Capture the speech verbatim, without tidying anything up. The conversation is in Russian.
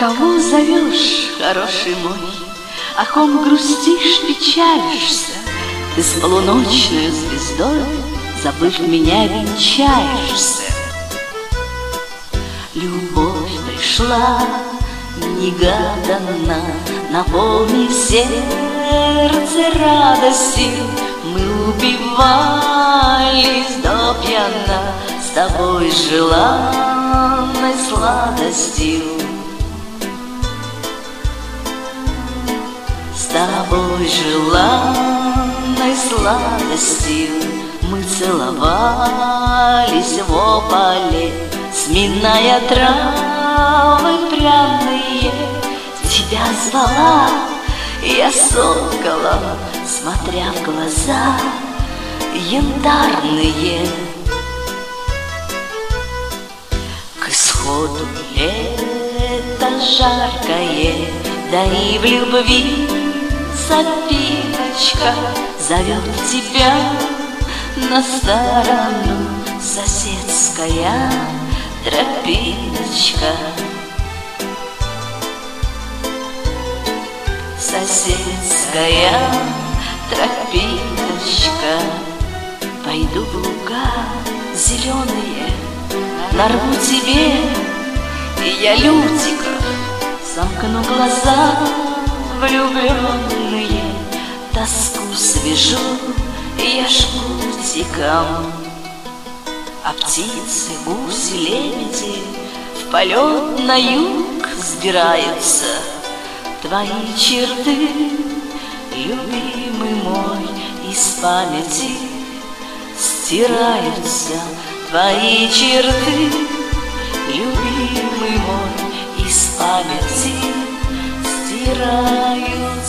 Кого зовешь, хороший мой? О ком грустишь, печалишься? Ты с полуночной звездой, забыв меня, венчаешься. Любовь пришла негаданно, наполни сердце радостью. Мы упивались до пьяна с тобой желанной сладостью. С тобой желанной сладостью мы целовались в ополе, сминая травы пряные. Тебя звала я соколом, смотря в глаза янтарные. К исходу лета жаркое, да и в любви сопилочка зовет тебя на сторону, соседская тропиночка. Соседская тропиночка. Пойду в луга зеленые, нарву тебе и я лютиков, сомкну глаза влюбленные, тоску свяжу я жгутиком. А птицы, гуси, лебеди в полет на юг сбираются. Твои черты, любимый мой, из памяти стираются. Твои черты, любимый мой, из памяти стираются.